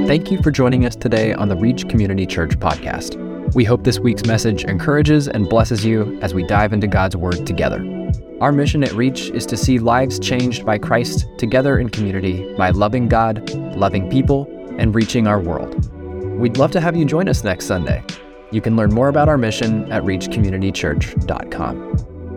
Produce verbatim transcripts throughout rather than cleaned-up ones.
Thank you for joining us today on the Reach Community Church podcast. We hope this week's message encourages and blesses you as we dive into God's Word together. Our mission at Reach is to see lives changed by Christ together in community by loving God, loving people, and reaching our world. We'd love to have you join us next Sunday. You can learn more about our mission at reach community church dot com.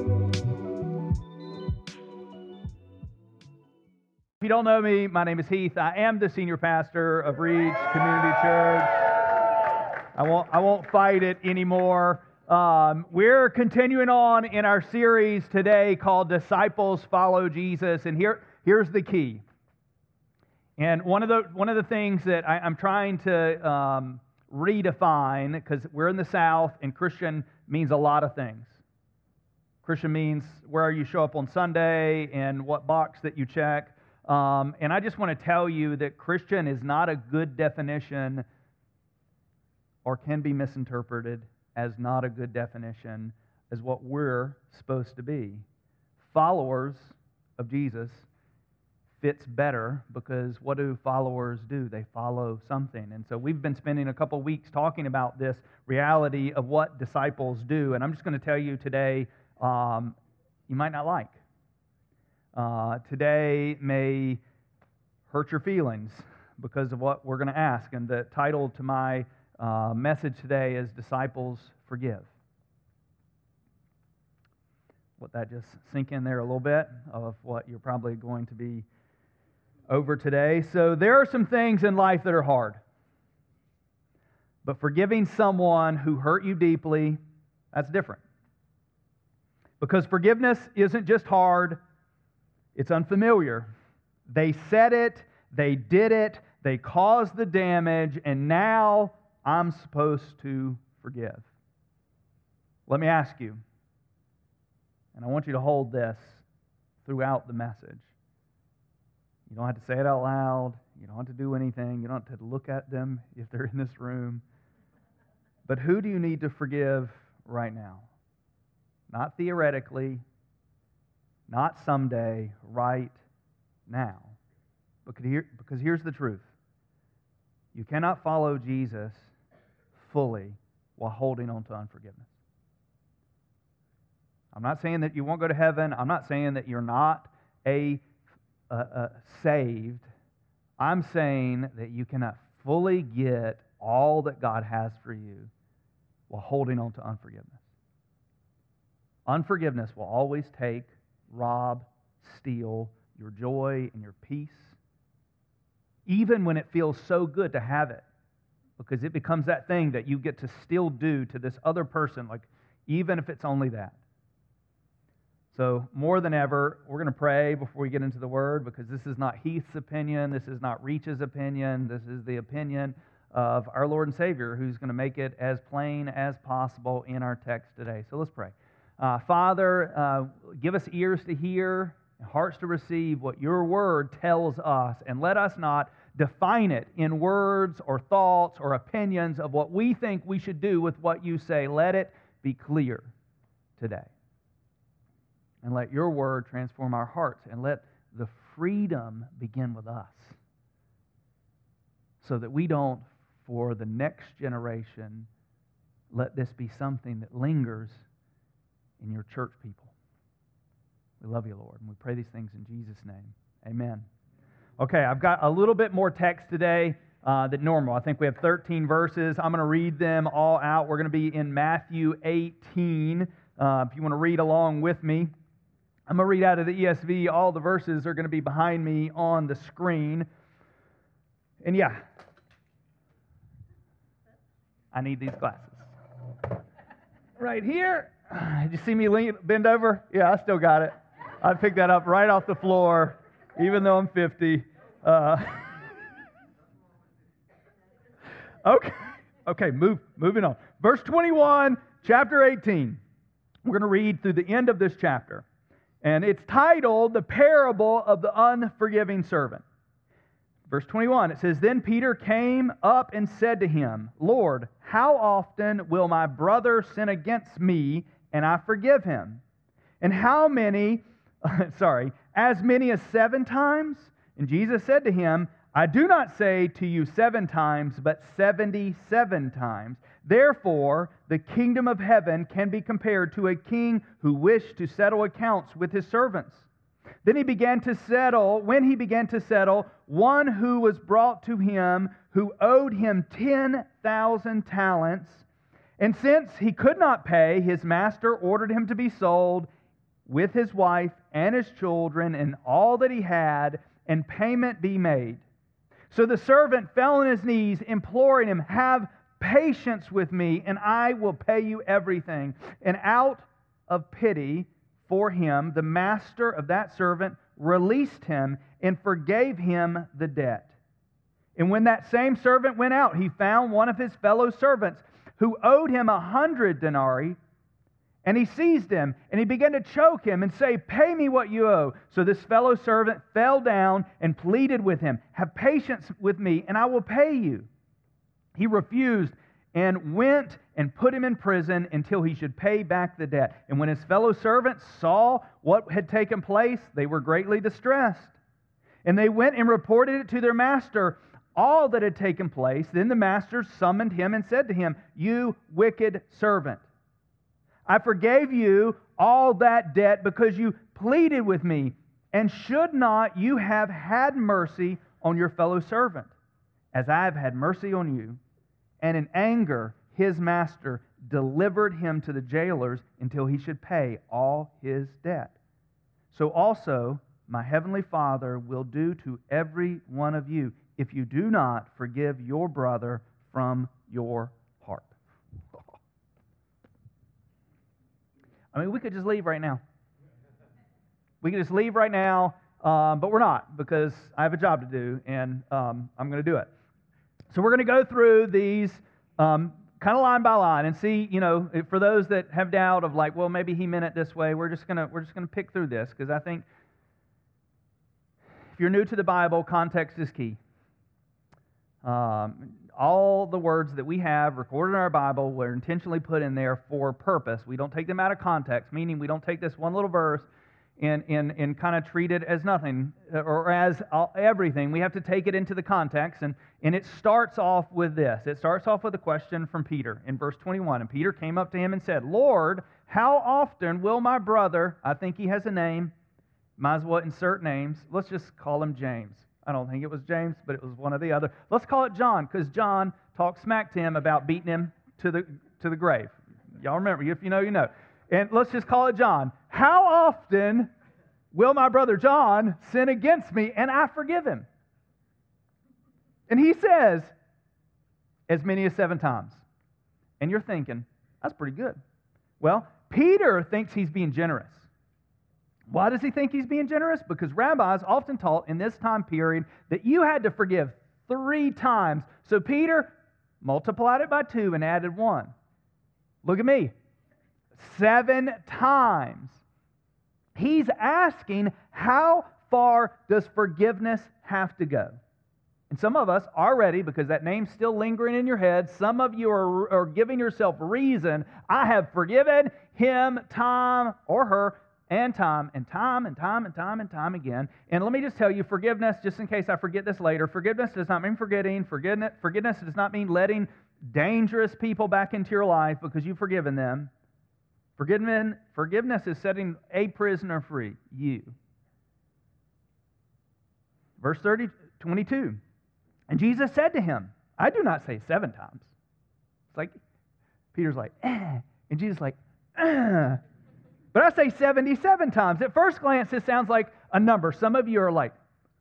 If you don't know me, my name is Heath. I am the senior pastor of Reach Community Church. I won't, I won't fight it anymore. Um, we're continuing on in our series today called Disciples Follow Jesus, and here, here's the key. And one of the one of the things that I, I'm trying to um, redefine, because we're in the South, and Christian means a lot of things. Christian means where you show up on Sunday and what box that you check. Um, and I just want to tell you that Christian is not a good definition, or can be misinterpreted as not a good definition, as what we're supposed to be. Followers of Jesus fits better, because what do followers do? They follow something. And so we've been spending a couple weeks talking about this reality of what disciples do. And I'm just going to tell you today, um, you might not like. Uh, today may hurt your feelings because of what we're going to ask. And the title to my uh, message today is Disciples Forgive. Let that just sink in there a little bit of what you're probably going to be over today. So there are some things in life that are hard. But forgiving someone who hurt you deeply, that's different. Because forgiveness isn't just hard, it's unfamiliar. They said it, they did it, they caused the damage, and now I'm supposed to forgive. Let me ask you, and I want you to hold this throughout the message. You don't have to say it out loud. You don't have to do anything. You don't have to look at them if they're in this room. But who do you need to forgive right now? Not theoretically, not someday, right now. Because, here, because here's the truth. You cannot follow Jesus fully while holding on to unforgiveness. I'm not saying that you won't go to heaven. I'm not saying that you're not a, a, a saved. I'm saying that you cannot fully get all that God has for you while holding on to unforgiveness. Unforgiveness will always take, rob, steal your joy and your peace, even when it feels so good to have it, because it becomes that thing that you get to still do to this other person, like even if it's only that. So more than ever, we're going to pray before we get into the Word, because this is not Heath's opinion, this is not Reach's opinion, this is the opinion of our Lord and Savior, who's going to make it as plain as possible in our text today. So let's pray. Uh, Father, uh, give us ears to hear, hearts to receive what your Word tells us, and let us not define it in words or thoughts or opinions of what we think we should do with what you say. Let it be clear today. And let your Word transform our hearts, and let the freedom begin with us, so that we don't, for the next generation, let this be something that lingers in your church people. We love you, Lord, and we pray these things in Jesus' name. Amen. Okay, I've got a little bit more text today uh, than normal. I think we have thirteen verses. I'm going to read them all out. We're going to be in Matthew eighteen. Uh, if you want to read along with me, I'm going to read out of the E S V. All the verses are going to be behind me on the screen. And yeah, I need these glasses. Right here. Did you see me lean, bend over? Yeah, I still got it. I picked that up right off the floor, even though I'm fifty. Uh, okay, okay, move, moving on. Verse twenty-one, chapter eighteen. We're going to read through the end of this chapter. And it's titled, The Parable of the Unforgiving Servant. Verse twenty-one, it says, Then Peter came up and said to him, Lord, how often will my brother sin against me and I forgive him? And how many, sorry, as many as seven times? And Jesus said to him, I do not say to you seven times, but seventy-seven times. Therefore, the kingdom of heaven can be compared to a king who wished to settle accounts with his servants. Then he began to settle, when he began to settle, one who was brought to him who owed him ten thousand talents. And since he could not pay, his master ordered him to be sold with his wife and his children and all that he had, and payment be made. So the servant fell on his knees, imploring him, "Have patience with me, and I will pay you everything." And out of pity for him, the master of that servant released him and forgave him the debt. And when that same servant went out, he found one of his fellow servants who owed him a hundred denarii, and he seized him, and he began to choke him and say, "Pay me what you owe." So this fellow servant fell down and pleaded with him, "Have patience with me, and I will pay you." He refused and went and put him in prison until he should pay back the debt. And when his fellow servants saw what had taken place, they were greatly distressed. And they went and reported it to their master, all that had taken place. Then the master summoned him and said to him, "You wicked servant, I forgave you all that debt because you pleaded with me. And should not you have had mercy on your fellow servant, as I have had mercy on you?" And in anger, his master delivered him to the jailers until he should pay all his debt. So also my heavenly Father will do to every one of you if you do not forgive your brother from your heart. I mean, we could just leave right now. We could just leave right now, um, but we're not, because I have a job to do, and um, I'm going to do it. So we're going to go through these um, kind of line by line and see, you know, for those that have doubt of like, well, maybe he meant it this way, we're just going to we're just going to pick through this, because I think if you're new to the Bible, context is key. Um, all the words that we have recorded in our Bible were intentionally put in there for purpose. We don't take them out of context, meaning we don't take this one little verse and, and, and kind of treat it as nothing or as everything. We have to take it into the context, and, and it starts off with this. It starts off with a question from Peter in verse twenty-one. And Peter came up to him and said, "Lord, how often will my brother," I think he has a name, might as well insert names, let's just call him James. I don't think it was James, but it was one of the other. Let's call it John, because John talked smack to him about beating him to the to the grave. Y'all remember, if you know, you know. And let's just call it John. "How often will my brother John sin against me and I forgive him?" And he says, "As many as seven times." And you're thinking, that's pretty good. Well, Peter thinks he's being generous. Why does he think he's being generous? Because rabbis often taught in this time period that you had to forgive three times. So Peter multiplied it by two and added one. Look at me. Seven times. He's asking, how far does forgiveness have to go? And some of us already, because that name's still lingering in your head, some of you are, are giving yourself reason. I have forgiven him time or her and time and time and time and time and time again. And let me just tell you, forgiveness, just in case I forget this later, forgiveness does not mean forgetting. Forgiveness, forgiveness does not mean letting dangerous people back into your life because you've forgiven them. Forgiveness, forgiveness is setting a prisoner free, you. Verse thirty, twenty-two. And Jesus said to him, "I do not say seven times." It's like, Peter's like, eh. And Jesus is like, eh. But I say seventy-seven times. At first glance, this sounds like a number. Some of you are like,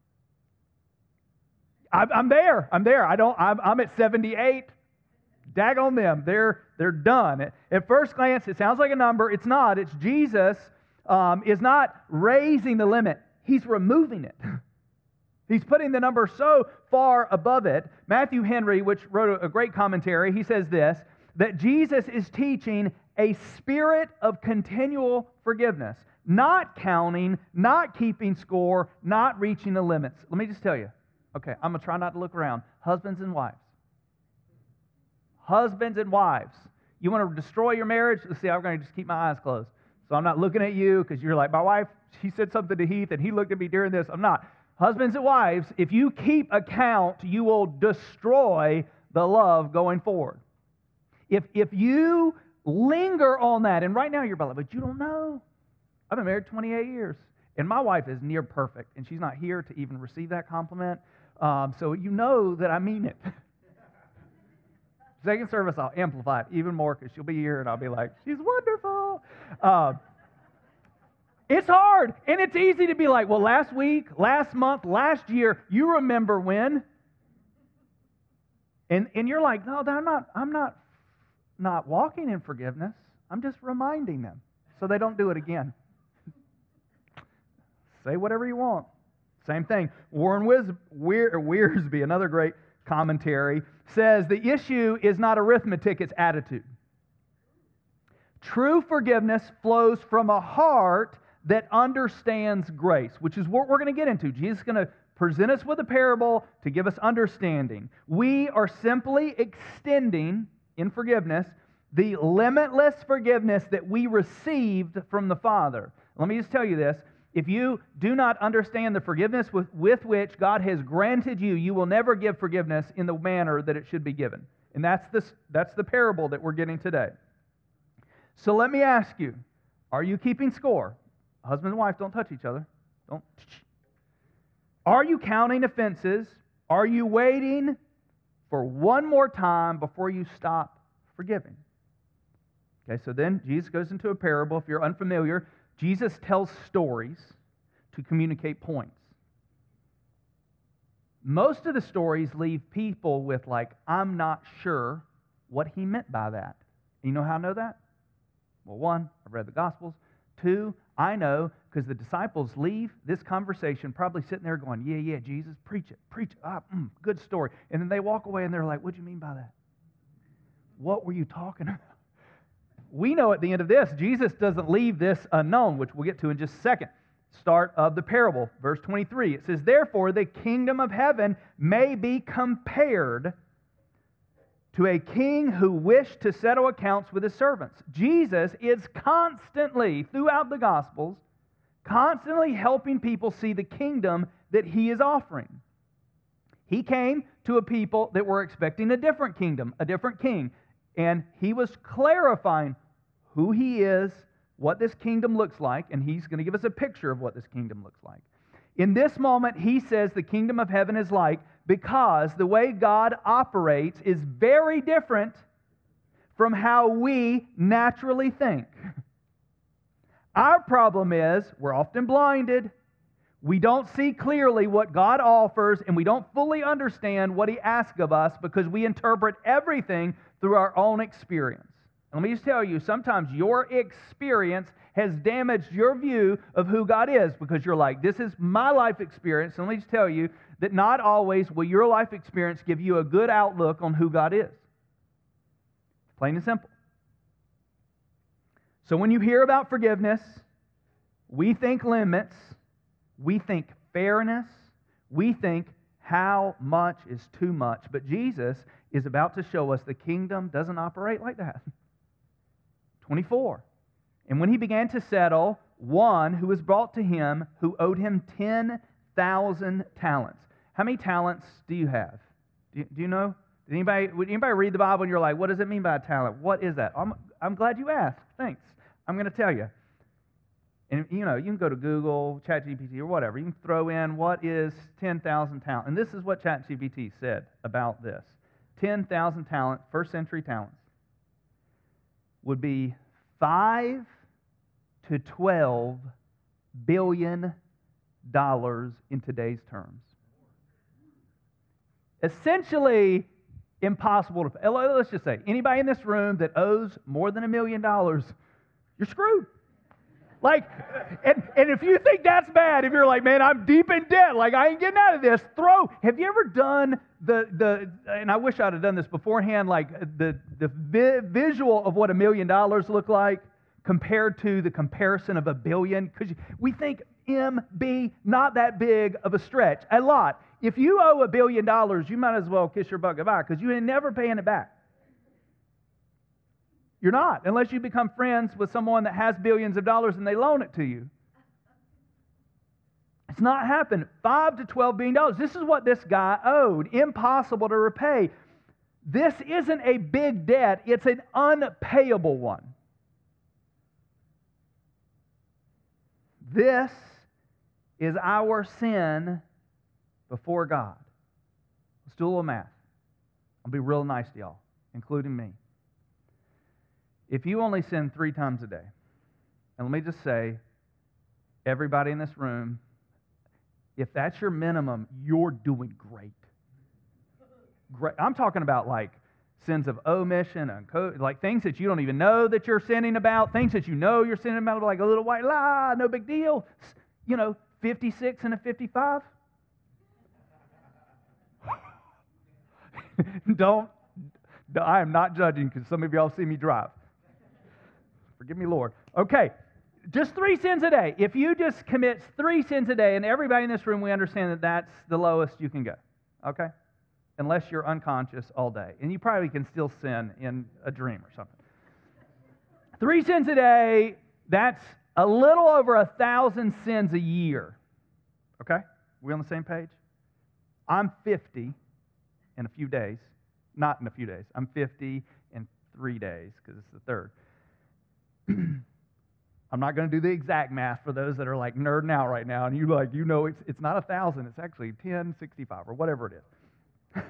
I'm there. I'm there. I don't. I'm, I'm at seventy-eight. Dag on them. They're they're done. At, at first glance, it sounds like a number. It's not. It's Jesus um, is not raising the limit. He's removing it. He's putting the number so far above it. Matthew Henry, which wrote a great commentary, he says this, that Jesus is teaching a spirit of continual forgiveness, not counting, not keeping score, not reaching the limits. Let me just tell you. Okay, I'm going to try not to look around. Husbands and wives. Husbands and wives. You want to destroy your marriage? Let's see, I'm going to just keep my eyes closed. So I'm not looking at you because you're like, my wife, she said something to Heath and he looked at me during this. I'm not. Husbands and wives, if you keep account, you will destroy the love going forward. If, if you linger on that, and right now you're like, but you don't know. I've been married twenty-eight years, and my wife is near perfect, and she's not here to even receive that compliment. Um, so you know that I mean it. Second service, I'll amplify it even more because she'll be here, and I'll be like, she's wonderful. Uh, it's hard, and it's easy to be like, well, last week, last month, last year, you remember when? And and you're like, no, I'm not, I'm not, not walking in forgiveness. I'm just reminding them so they don't do it again. Say whatever you want. Same thing. Warren Wiz- Weir- Wiersbe, another great commentary, says the issue is not arithmetic, it's attitude. True forgiveness flows from a heart that understands grace, which is what we're going to get into. Jesus is going to present us with a parable to give us understanding. We are simply extending, in forgiveness, the limitless forgiveness that we received from the Father. Let me just tell you this. If you do not understand the forgiveness with, with which God has granted you, you will never give forgiveness in the manner that it should be given. And that's the, that's the parable that we're getting today. So let me ask you, are you keeping score? Husband and wife, don't touch each other. Don't. Are you counting offenses? Are you waiting for one more time before you stop forgiving? Okay, so then Jesus goes into a parable. If you're unfamiliar, Jesus tells stories to communicate points. Most of the stories leave people with like, I'm not sure what he meant by that. You know how I know that? Well, one, I've read the Gospels. Two, I know because the disciples leave this conversation probably sitting there going, yeah, yeah, Jesus, preach it, preach it. Ah, mm, good story. And then they walk away and they're like, what do you mean by that? What were you talking about? We know at the end of this, Jesus doesn't leave this unknown, which we'll get to in just a second. Start of the parable, verse twenty-three. It says, therefore, the kingdom of heaven may be compared to a king who wished to settle accounts with his servants. Jesus is constantly, throughout the Gospels, constantly helping people see the kingdom that he is offering. He came to a people that were expecting a different kingdom, a different king. And he was clarifying who he is, what this kingdom looks like, and he's going to give us a picture of what this kingdom looks like. In this moment, he says the kingdom of heaven is like, because the way God operates is very different from how we naturally think. Our problem is we're often blinded. We don't see clearly what God offers, and we don't fully understand what he asks of us because we interpret everything through our own experience. And let me just tell you, sometimes your experience has damaged your view of who God is because you're like, this is my life experience. And let me just tell you that not always will your life experience give you a good outlook on who God is. Plain and simple. So when you hear about forgiveness, we think limits, we think fairness, we think how much is too much. But Jesus is about to show us the kingdom doesn't operate like that. twenty-four. And when he began to settle, one who was brought to him who owed him ten thousand talents. How many talents do you have? Do you, do you know? Did anybody, would anybody read the Bible and you're like, what does it mean by a talent? What is that? I'm, I'm glad you asked. Thanks. I'm going to tell you. And, you know, you can go to Google, ChatGPT, or whatever. You can throw in what is ten thousand talents. And this is what ChatGPT said about this. ten thousand talents, first century talents, would be five to twelve billion dollars in today's terms. Essentially impossible to pay. Let's just say, anybody in this room that owes more than a million dollars, you're screwed. Like, and, and if you think that's bad, if you're like, man, I'm deep in debt, like I ain't getting out of this, throw. Have you ever done the, the and I wish I'd have done this beforehand, like the, the vi- visual of what a million dollars look like compared to the comparison of a billion? Because we think M B, not that big of a stretch, a lot. If you owe a billion dollars, you might as well kiss your butt goodbye because you ain't never paying it back. You're not, unless you become friends with someone that has billions of dollars and they loan it to you. It's not happened. Five to twelve billion dollars. This is what this guy owed. Impossible to repay. This isn't a big debt. It's an unpayable one. This is our sin before God. Let's do a little math. I'll be real nice to y'all, including me. If you only sin three times a day, and let me just say, everybody in this room, if that's your minimum, you're doing great. Great. I'm talking about like sins of omission and co- like things that you don't even know that you're sinning about, things that you know you're sinning about, like a little white lie, no big deal. You know, fifty-six and a fifty-five. don't, I am not judging because some of y'all see me drive. Forgive me, Lord. Okay. Just three sins a day. If you just commit three sins a day, and everybody in this room, we understand that that's the lowest you can go, okay? Unless you're unconscious all day. And you probably can still sin in a dream or something. Three sins a day, that's a little over a thousand sins a year, okay? We on the same page? I'm fifty in a few days. Not in a few days. I'm fifty in three days because it's the third. I'm not going to do the exact math for those that are like nerding out right now, and you like you know it's it's not a thousand, it's actually ten sixty-five or whatever it is.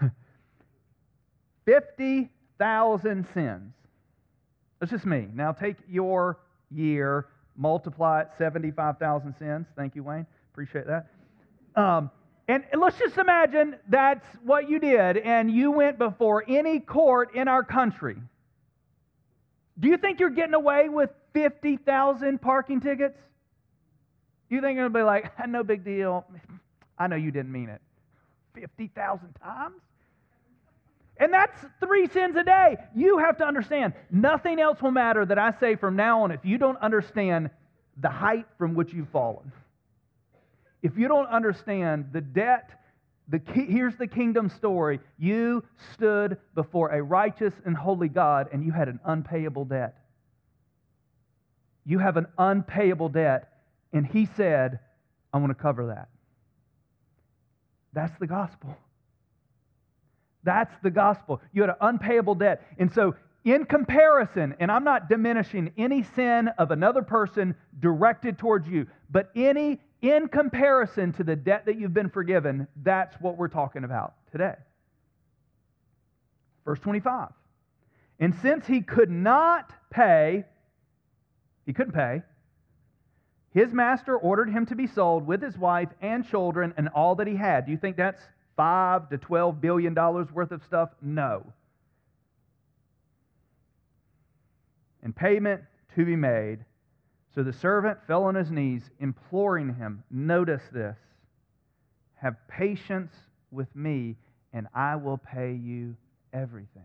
Fifty thousand sins. That's just me. Now take your year, multiply it, seventy-five thousand sins. Thank you, Wayne. Appreciate that. Um, and, and let's just imagine that's what you did, and you went before any court in our country. Do you think you're getting away with fifty thousand parking tickets? You think it'll be like, no big deal. I know you didn't mean it. fifty thousand times? And that's three sins a day. You have to understand, nothing else will matter that I say from now on if you don't understand the height from which you've fallen. If you don't understand the debt, the here's the kingdom story. You stood before a righteous and holy God, and you had an unpayable debt. You have an unpayable debt, and He said, I want to cover that. That's the gospel. That's the gospel. You had an unpayable debt. And so, in comparison, and I'm not diminishing any sin of another person directed towards you, but any in comparison to the debt that you've been forgiven, that's what we're talking about today. Verse twenty-five. And since he could not pay, he couldn't pay, his master ordered him to be sold with his wife and children and all that he had. Do you think that's five to twelve billion dollars worth of stuff? No. And payment to be made. So the servant fell on his knees, imploring him, notice this, have patience with me, and I will pay you everything.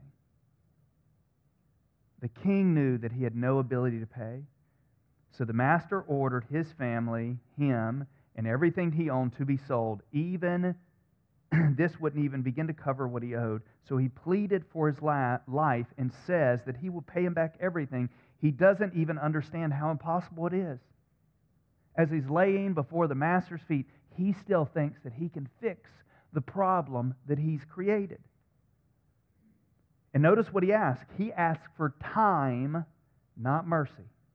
The king knew that he had no ability to pay, so the master ordered his family, him, and everything he owned to be sold. Even this wouldn't even begin to cover what he owed. So he pleaded for his life and says that he will pay him back everything. He doesn't even understand how impossible it is. As he's laying before the master's feet, he still thinks that he can fix the problem that he's created. And notice what he asked. He asked for time, not mercy.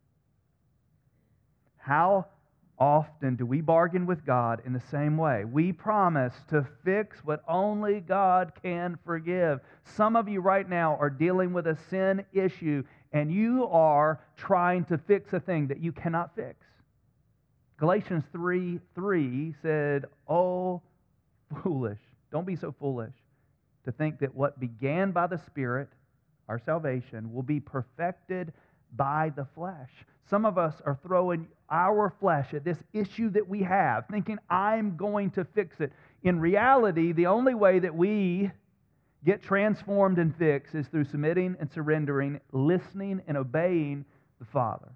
How often do we bargain with God in the same way? We promise to fix what only God can forgive. Some of you right now are dealing with a sin issue, and you are trying to fix a thing that you cannot fix. Galatians three three said, oh, foolish, don't be so foolish to think that what began by the Spirit, our salvation, will be perfected by the flesh. Some of us are throwing our flesh at this issue that we have, thinking, I'm going to fix it. In reality, the only way that we get transformed and fixed is through submitting and surrendering, listening and obeying the Father.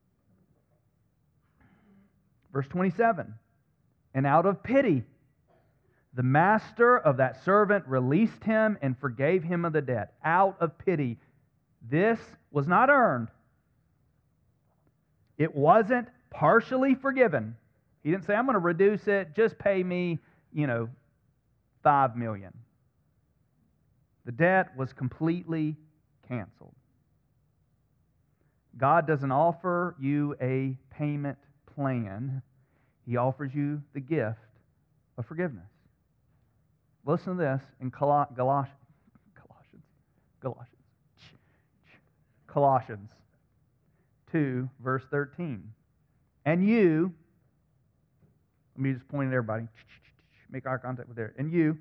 Verse twenty-seven, and out of pity, the master of that servant released him and forgave him of the debt. Out of pity. This was not earned. It wasn't partially forgiven. He didn't say, I'm going to reduce it, just pay me, you know, five million dollars. The debt was completely canceled. God doesn't offer you a payment plan. He offers you the gift of forgiveness. Listen to this in Col- Colossians. Colossians. Colossians. Colossians two, verse thirteen. And you, let me just point at everybody. Make eye contact with there. And you,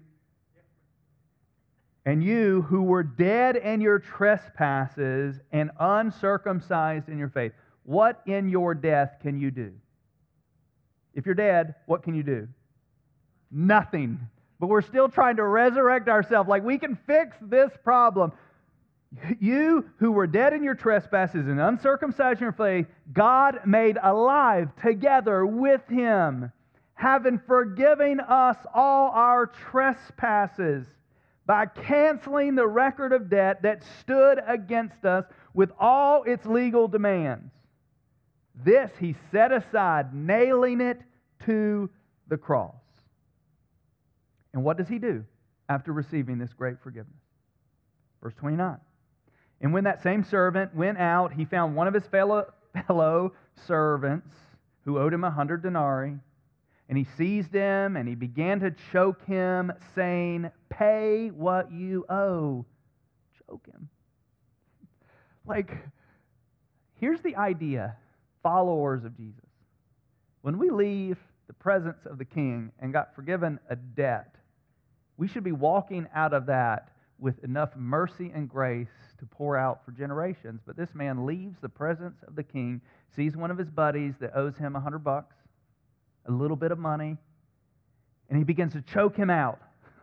and you who were dead in your trespasses and uncircumcised in your faith. What in your death can you do? If you're dead, what can you do? Nothing. But we're still trying to resurrect ourselves. Like we can fix this problem. You who were dead in your trespasses and uncircumcised in your faith, God made alive together with Him, having forgiven us all our trespasses by canceling the record of debt that stood against us with all its legal demands. This He set aside, nailing it to the cross. And what does He do after receiving this great forgiveness? Verse twenty-nine. And when that same servant went out, he found one of his fellow, fellow servants who owed him a hundred denarii. And he seized him and he began to choke him, saying, pay what you owe. Choke him. Like, here's the idea, followers of Jesus. When we leave the presence of the King and got forgiven a debt, we should be walking out of that with enough mercy and grace to pour out for generations. But this man leaves the presence of the King, sees one of his buddies that owes him a hundred bucks, a little bit of money, and he begins to choke him out.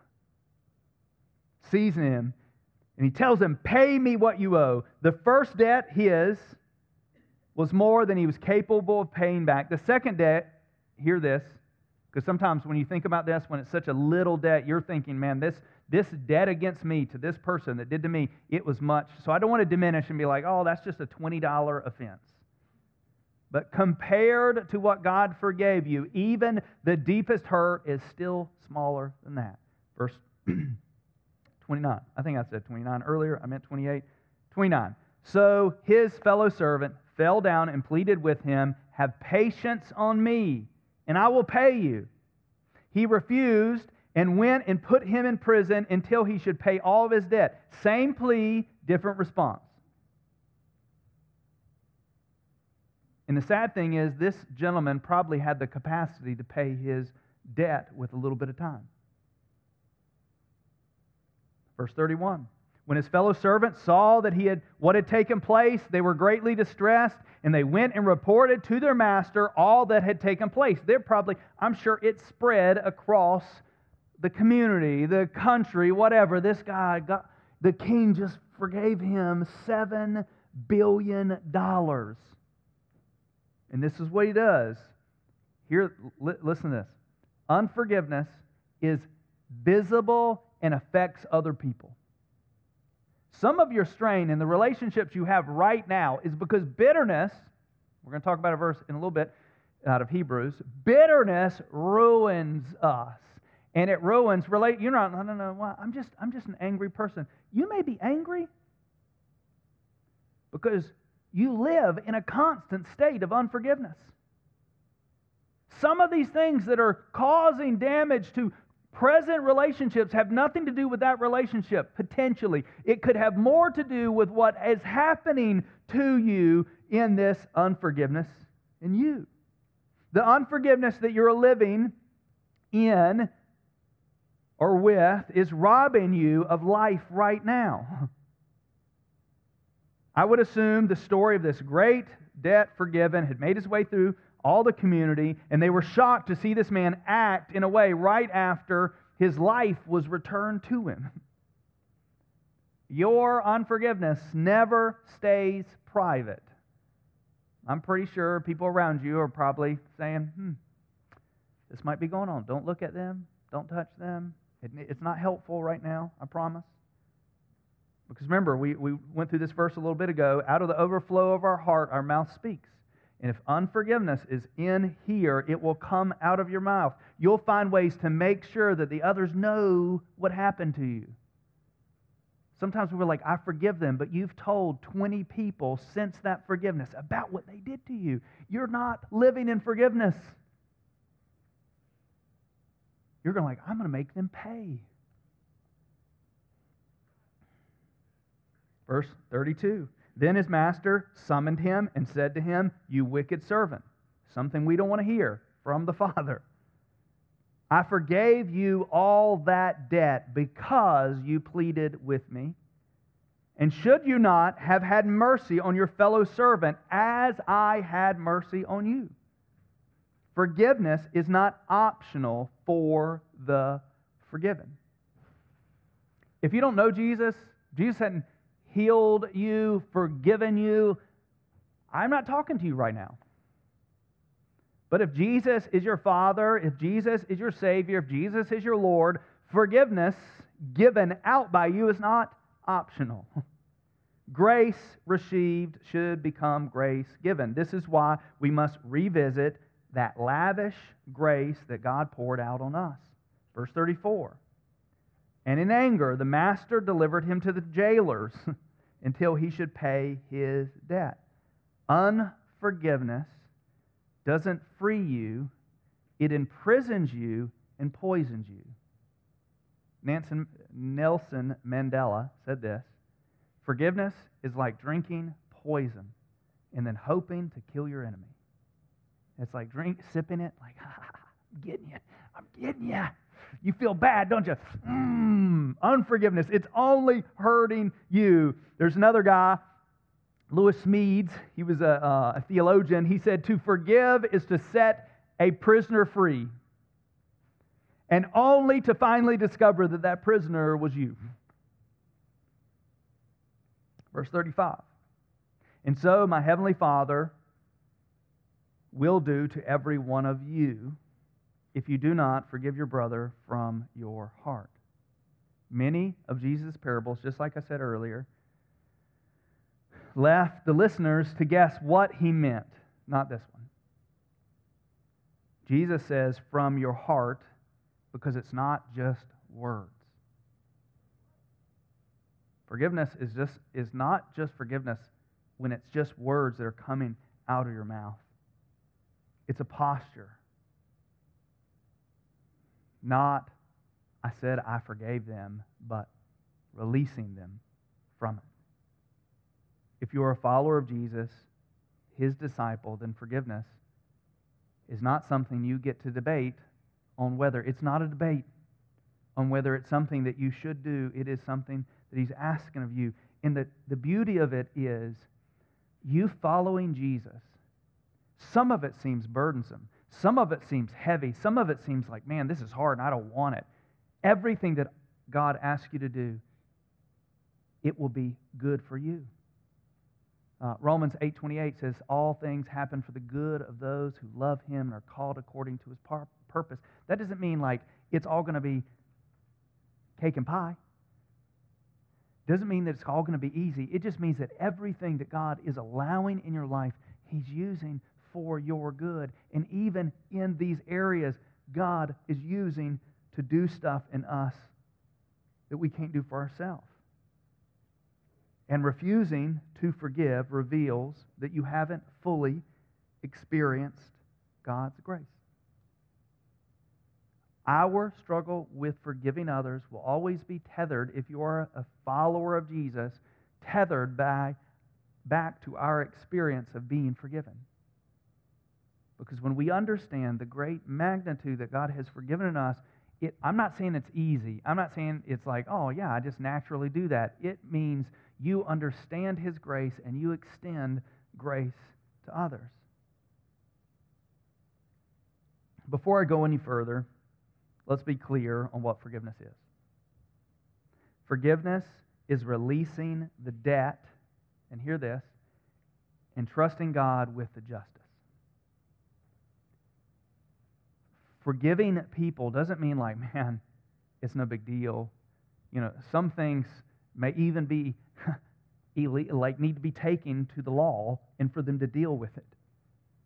Sees him, and he tells him, pay me what you owe. The first debt, his, was more than he was capable of paying back. The second debt, hear this, because sometimes when you think about this, when it's such a little debt, you're thinking, man, this This debt against me to this person that did to me, it was much. So I don't want to diminish and be like, oh, that's just a twenty dollars offense. But compared to what God forgave you, even the deepest hurt is still smaller than that. Verse twenty-nine. I think I said twenty-nine earlier. I meant twenty-eight. twenty-nine. So his fellow servant fell down and pleaded with him, have patience on me, and I will pay you. He refused and went and put him in prison until he should pay all of his debt. Same plea, different response. And the sad thing is, this gentleman probably had the capacity to pay his debt with a little bit of time. Verse thirty-one. When his fellow servants saw that he had what had taken place, they were greatly distressed, and they went and reported to their master all that had taken place. They're probably, I'm sure it spread across the community, the country, whatever. This guy, got, the king just forgave him seven billion dollars. And this is what he does. Here, li- listen to this. Unforgiveness is visible and affects other people. Some of your strain in the relationships you have right now is because bitterness, we're going to talk about a verse in a little bit out of Hebrews, bitterness ruins us. And it ruins, relate, you're not, no, no, no, well, I'm just, I'm just an angry person. You may be angry because you live in a constant state of unforgiveness. Some of these things that are causing damage to present relationships have nothing to do with that relationship, potentially. It could have more to do with what is happening to you in this unforgiveness in you. The unforgiveness that you're living in or with is robbing you of life right now. I would assume the story of this great debt forgiven had made its way through all the community, and they were shocked to see this man act in a way right after his life was returned to him. Your unforgiveness never stays private. I'm pretty sure people around you are probably saying, hmm, this might be going on. Don't look at them. Don't touch them. It, it's not helpful right now, I promise. Because remember, we, we went through this verse a little bit ago. Out of the overflow of our heart, our mouth speaks. And if unforgiveness is in here, it will come out of your mouth. You'll find ways to make sure that the others know what happened to you. Sometimes we're like, I forgive them, but you've told twenty people since that forgiveness about what they did to you. You're not living in forgiveness. You're going to like, I'm going to make them pay. Verse thirty-two. Then his master summoned him and said to him, you wicked servant, something we don't want to hear from the Father. I forgave you all that debt because you pleaded with me. And should you not have had mercy on your fellow servant as I had mercy on you? Forgiveness is not optional for the forgiven. If you don't know Jesus, Jesus hadn't healed you, forgiven you, I'm not talking to you right now. But if Jesus is your Father, if Jesus is your Savior, if Jesus is your Lord, forgiveness given out by you is not optional. Grace received should become grace given. This is why we must revisit that lavish grace that God poured out on us. Verse thirty-four. And in anger, the master delivered him to the jailers until he should pay his debt. Unforgiveness doesn't free you, it imprisons you and poisons you. Nansen, Nelson Mandela said this, forgiveness is like drinking poison and then hoping to kill your enemy. It's like drink, sipping it, like, ha, ha, ha, I'm getting you, I'm getting you. You feel bad, don't you? Mmm, unforgiveness, it's only hurting you. There's another guy, Lewis Smedes, he was a, a theologian. He said, to forgive is to set a prisoner free, and only to finally discover that that prisoner was you. Verse thirty-five. And so my heavenly Father will do to every one of you if you do not forgive your brother from your heart. Many of Jesus' parables, just like I said earlier, left the listeners to guess what he meant, not this one. Jesus says, from your heart, because it's not just words. Forgiveness is just is not just forgiveness when it's just words that are coming out of your mouth. It's a posture. Not, I said I forgave them, but releasing them from it. If you are a follower of Jesus, his disciple, then forgiveness is not something you get to debate on whether. It's not a debate on whether it's something that you should do. It is something that he's asking of you. And the, the beauty of it is you following Jesus. Some of it seems burdensome. Some of it seems heavy. Some of it seems like, man, this is hard and I don't want it. Everything that God asks you to do, it will be good for you. Uh, Romans eight twenty-eight says, all things happen for the good of those who love him and are called according to his par- purpose. That doesn't mean like it's all going to be cake and pie. Doesn't mean that it's all going to be easy. It just means that everything that God is allowing in your life, he's using for your good. And even in these areas, God is using to do stuff in us that we can't do for ourselves. And refusing to forgive reveals that you haven't fully experienced God's grace. Our struggle with forgiving others will always be tethered, if you are a follower of Jesus, tethered by, back to our experience of being forgiven. Because when we understand the great magnitude that God has forgiven in us, it, I'm not saying it's easy. I'm not saying it's like, oh yeah, I just naturally do that. It means you understand his grace and you extend grace to others. Before I go any further, let's be clear on what forgiveness is. Forgiveness is releasing the debt, and hear this, and trusting God with the justice. Forgiving people doesn't mean like, man, it's no big deal. You know, some things may even be like need to be taken to the law and for them to deal with it.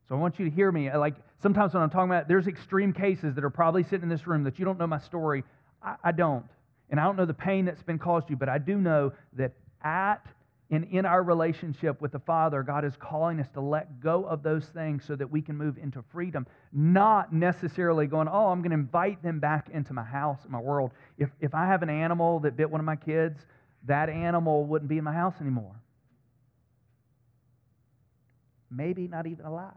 So I want you to hear me. Like sometimes when I'm talking about, there's extreme cases that are probably sitting in this room that you don't know my story. I, I don't. And I don't know the pain that's been caused you, but I do know that at and in our relationship with the Father, God is calling us to let go of those things so that we can move into freedom. Not necessarily going, oh, I'm going to invite them back into my house, my world. If, if I have an animal that bit one of my kids, that animal wouldn't be in my house anymore. Maybe not even alive.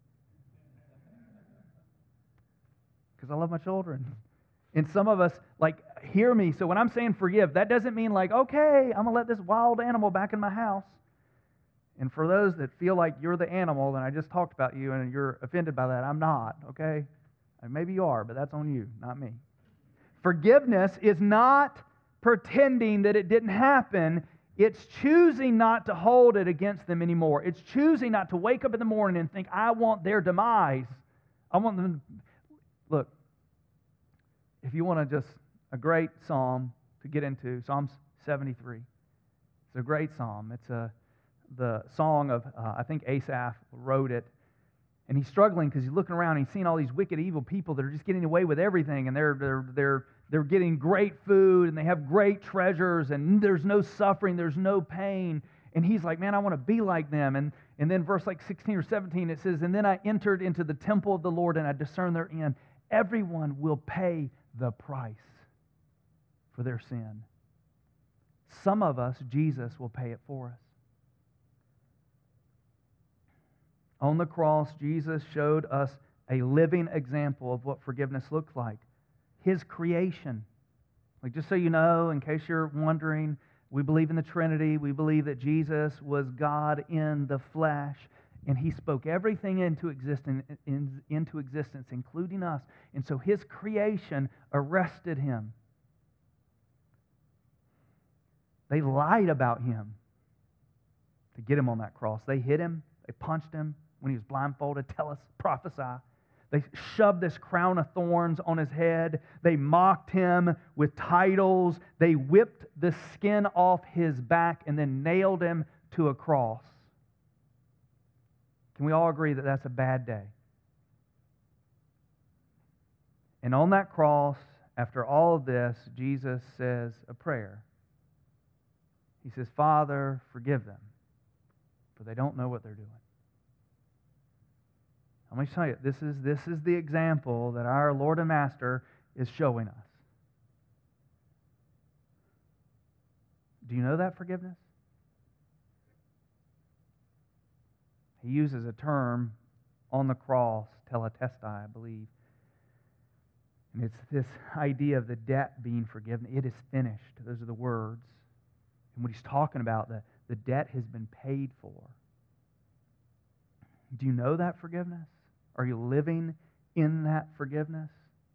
Because I love my children. And some of us, like, hear me. So when I'm saying forgive, that doesn't mean like, okay, I'm going to let this wild animal back in my house. And for those that feel like you're the animal, then I just talked about you and you're offended by that. I'm not, okay? And maybe you are, but that's on you, not me. Forgiveness is not pretending that it didn't happen. It's choosing not to hold it against them anymore. It's choosing not to wake up in the morning and think, I want their demise. I want them to... Look, if you want to just, a great psalm to get into, Psalms seventy-three. It's a great psalm. It's a, the song of, uh, I think Asaph wrote it. And he's struggling because he's looking around and he's seeing all these wicked, evil people that are just getting away with everything. And they're, they're, they're, they're getting great food and they have great treasures and there's no suffering, there's no pain. And he's like, man, I want to be like them. And, and then verse like sixteen or seventeen, it says, and then I entered into the temple of the Lord and I discerned their end. Everyone will pay the price for their sin. Some of us, Jesus will pay it for us. On the cross, Jesus showed us a living example of what forgiveness looks like. His creation. Like, just so you know, in case you're wondering, we believe in the Trinity. We believe that Jesus was God in the flesh. And He spoke everything into existence, in, into existence, including us. And so His creation arrested Him. They lied about Him to get Him on that cross. They hit Him. They punched Him when He was blindfolded. Tell us, prophesy. They shoved this crown of thorns on His head. They mocked Him with titles. They whipped the skin off His back and then nailed Him to a cross. Can we all agree that that's a bad day? And on that cross, after all of this, Jesus says a prayer. He says, Father, forgive them, for they don't know what they're doing. I'm going to tell you, this is, this is the example that our Lord and Master is showing us. Do you know that forgiveness? He uses a term on the cross, teletestai, I believe. And it's this idea of the debt being forgiven. It is finished. Those are the words. And what he's talking about, the, the debt has been paid for. Do you know that forgiveness? Are you living in that forgiveness?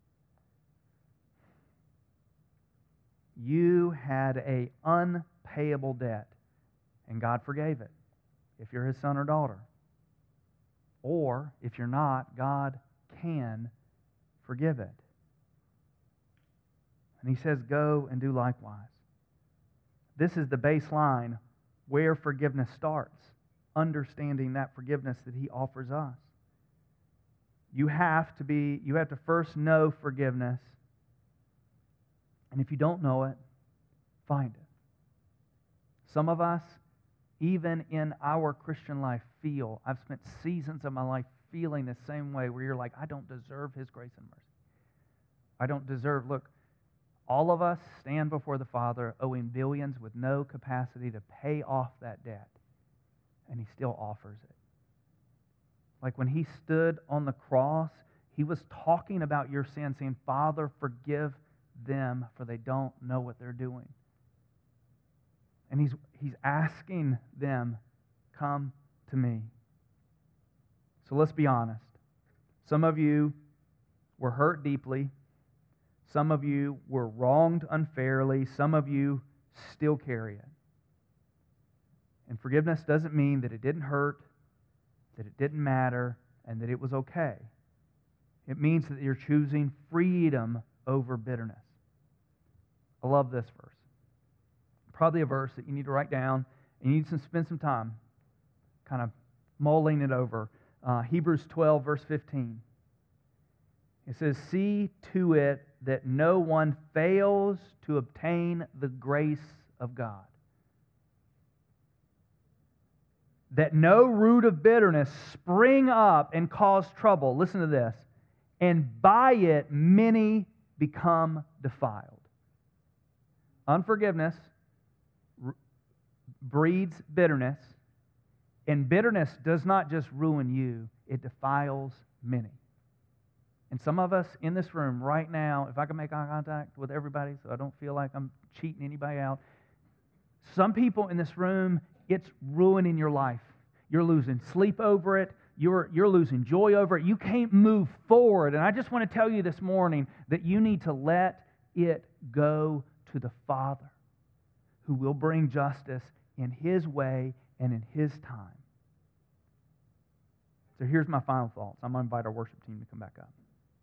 You had an unpayable debt, and God forgave it if you're His son or daughter. Or, if you're not, God can forgive it. And He says, go and do likewise. This is the baseline where forgiveness starts, understanding that forgiveness that He offers us. You have to be, you have to first know forgiveness. And if you don't know it, find it. Some of us, even in our Christian life, feel, I've spent seasons of my life feeling the same way, where you're like, I don't deserve His grace and mercy. I don't deserve, look, all of us stand before the Father owing billions with no capacity to pay off that debt. And He still offers it. Like when He stood on the cross, He was talking about your sin, saying, Father, forgive them, for they don't know what they're doing. And He's, he's asking them, come to me. So let's be honest. Some of you were hurt deeply. Some of you were wronged unfairly. Some of you still carry it. And forgiveness doesn't mean that it didn't hurt, that it didn't matter, and that it was okay. It means that you're choosing freedom over bitterness. I love this verse. Probably a verse that you need to write down, and you need to spend some time kind of mulling it over. uh, Hebrews twelve, verse fifteen. It says, "See to it that no one fails to obtain the grace of God, that no root of bitterness spring up and cause trouble." Listen to this. "And by it many become defiled." Unforgiveness r- breeds bitterness, and bitterness does not just ruin you, it defiles many. And some of us in this room right now, if I can make eye contact with everybody so I don't feel like I'm cheating anybody out, some people in this room, it's ruining your life. You're losing sleep over it. You're, you're losing joy over it. You can't move forward. And I just want to tell you this morning that you need to let it go to the Father, who will bring justice in His way and in His time. So here's my final thoughts. I'm going to invite our worship team to come back up.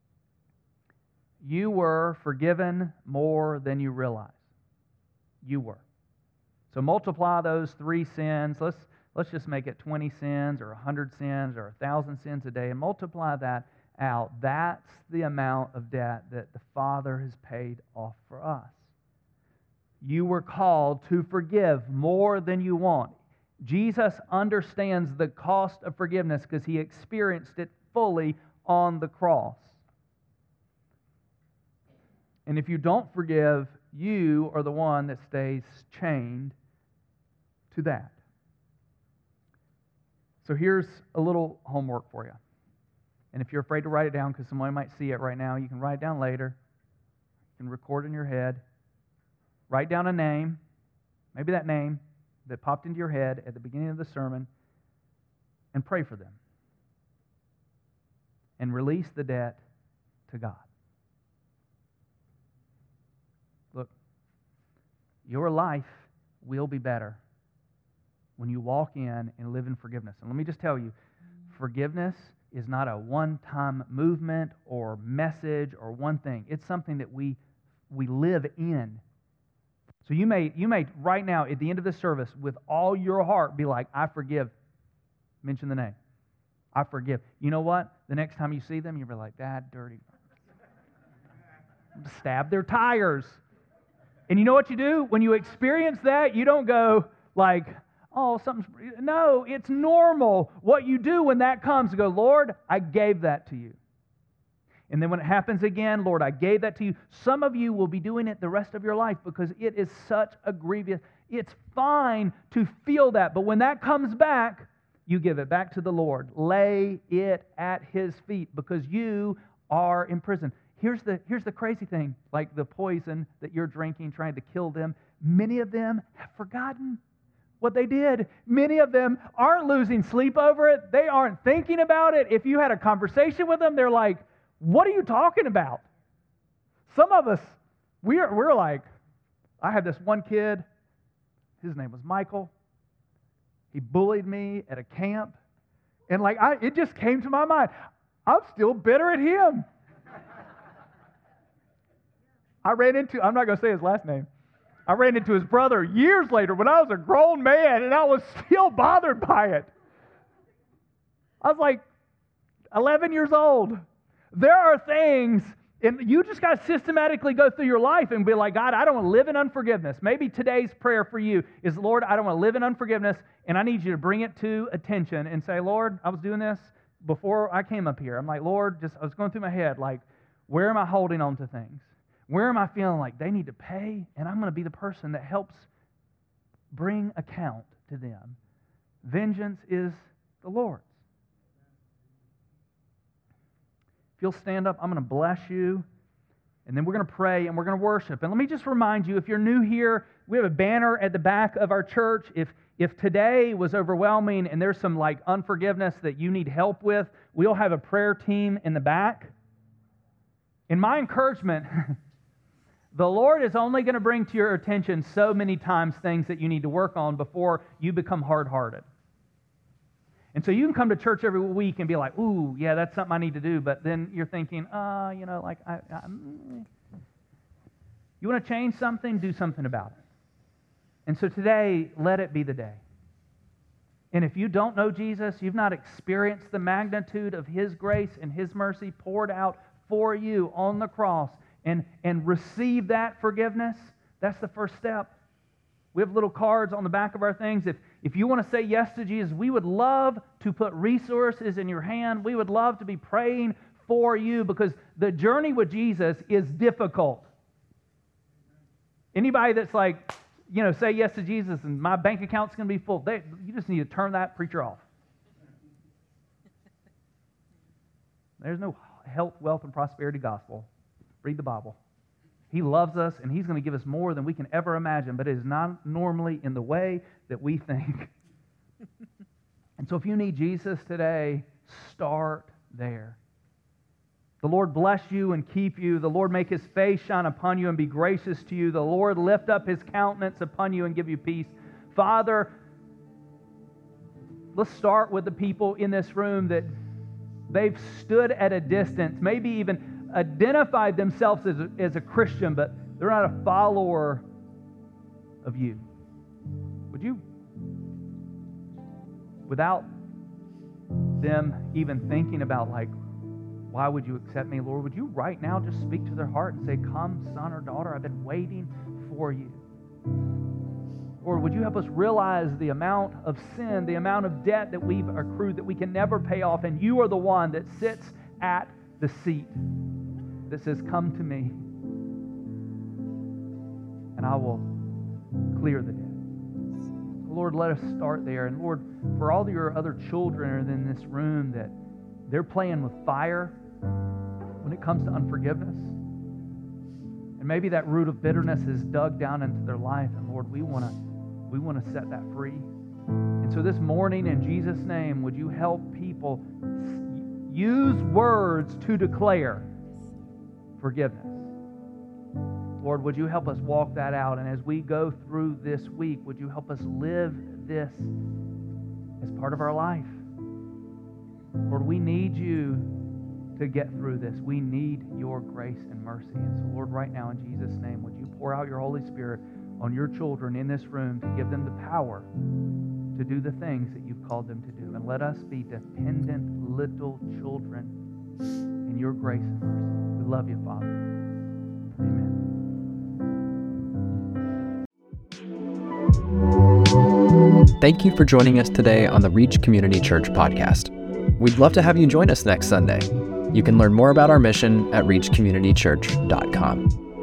You were forgiven more than you realize. You were. So multiply those three sins. Let's, let's just make it twenty sins or one hundred sins or one thousand sins a day and multiply that out. That's the amount of debt that the Father has paid off for us. You were called to forgive more than you want. Jesus understands the cost of forgiveness because He experienced it fully on the cross. And if you don't forgive, you are the one that stays chained to that. So here's a little homework for you. And if you're afraid to write it down because somebody might see it right now, you can write it down later. You can record in your head. Write down a name, maybe that name that popped into your head at the beginning of the sermon, and pray for them. And release the debt to God. Look, your life will be better when you walk in and live in forgiveness. And let me just tell you, forgiveness is not a one-time movement or message or one thing. It's something that we we live in. So you may you may right now at the end of this service with all your heart be like, I forgive. Mention the name. I forgive. You know what? The next time you see them, you'll be like, that dirty. Stab their tires. And you know what you do? When you experience that, you don't go like, oh, something's... No, it's normal. What you do when that comes, you go, Lord, I gave that to you. And then when it happens again, Lord, I gave that to you. Some of you will be doing it the rest of your life because it is such a grievous... It's fine to feel that, but when that comes back, you give it back to the Lord. Lay it at His feet because you are in prison. Here's the, here's the crazy thing, like the poison that you're drinking trying to kill them. Many of them have forgotten what they did. Many of them aren't losing sleep over it. They aren't thinking about it. If you had a conversation with them, they're like, what are you talking about? Some of us, we're, we're like, I had this one kid, his name was Michael. He bullied me at a camp. And like, I, it just came to my mind, I'm still bitter at him. I ran into, I'm not going to say his last name. I ran into his brother years later when I was a grown man and I was still bothered by it. I was like eleven years old. There are things, and you just got to systematically go through your life and be like, God, I don't want to live in unforgiveness. Maybe today's prayer for you is, Lord, I don't want to live in unforgiveness, and I need you to bring it to attention and say, Lord, I was doing this before I came up here. I'm like, Lord, just I was going through my head, like, where am I holding on to things? Where am I feeling like they need to pay, and I'm going to be the person that helps bring account to them? Vengeance is the Lord's. If you'll stand up, I'm going to bless you, and then we're going to pray, and we're going to worship. And let me just remind you, if you're new here, we have a banner at the back of our church. If, if today was overwhelming and there's some like unforgiveness that you need help with, we'll have a prayer team in the back. And my encouragement... The Lord is only going to bring to your attention so many times things that you need to work on before you become hard-hearted. And so you can come to church every week and be like, ooh, yeah, that's something I need to do. But then you're thinking, uh, you know, like, I, I, you want to change something? Do something about it. And so today, let it be the day. And if you don't know Jesus, you've not experienced the magnitude of His grace and His mercy poured out for you on the cross and, and receive that forgiveness, that's the first step. We have little cards on the back of our things. If, if you want to say yes to Jesus, we would love to put resources in your hand. We would love to be praying for you because the journey with Jesus is difficult. Anybody that's like, you know, say yes to Jesus and my bank account's going to be full, they, you just need to turn that preacher off. There's no health, wealth, and prosperity gospel. Read the Bible. He loves us, and He's going to give us more than we can ever imagine, but it is not normally in the way that we think. And so if you need Jesus today, start there. The Lord bless you and keep you. The Lord make His face shine upon you and be gracious to you. The Lord lift up His countenance upon you and give you peace. Father, let's start with the people in this room that they've stood at a distance, maybe even identified themselves as a, as a Christian, but they're not a follower of you. Would you, without them even thinking about like, why would you accept me, Lord? Would you right now just speak to their heart and say, come, son or daughter, I've been waiting for you. Lord, would you help us realize the amount of sin, the amount of debt that we've accrued that we can never pay off, and you are the one that sits at the seat that says, come to me, and I will clear the debt. Lord, let us start there. And Lord, for all of your other children in this room that they're playing with fire when it comes to unforgiveness, and maybe that root of bitterness is dug down into their life, and Lord, we want to we want to set that free. And so this morning, in Jesus' name, would you help people use words to declare forgiveness? Lord, would you help us walk that out? And as we go through this week, would you help us live this as part of our life? Lord, we need you to get through this. We need your grace and mercy. And so, Lord, right now, in Jesus' name, would you pour out your Holy Spirit on your children in this room to give them the power to do the things that you've called them to do. And let us be dependent little children in your grace and mercy. We love you, Father. Amen. Thank you for joining us today on the Reach Community Church podcast. We'd love to have you join us next Sunday. You can learn more about our mission at reach community church dot com.